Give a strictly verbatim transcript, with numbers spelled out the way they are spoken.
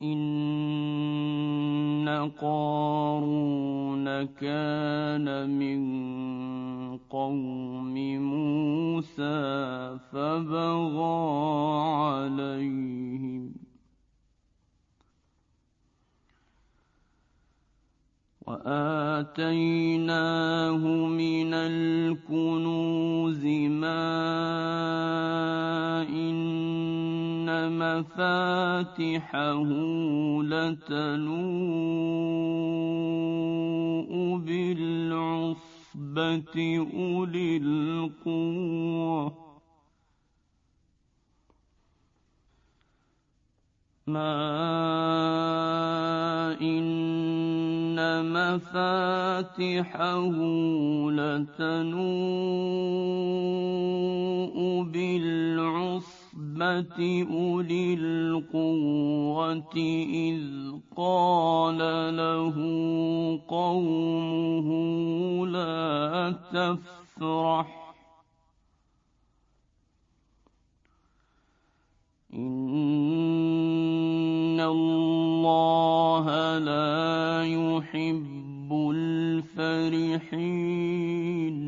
إن قارون كان من قوم موسى فبغى عليهم وآتيناه من الكنوز ما إن مفاتحه لتنوء بالعصبة أولي القوة ما إن مفاتحه لتنوء بالعصبة أولي القوة إذ قال له قومه لا تفرح إن الله لا يحب الفرحين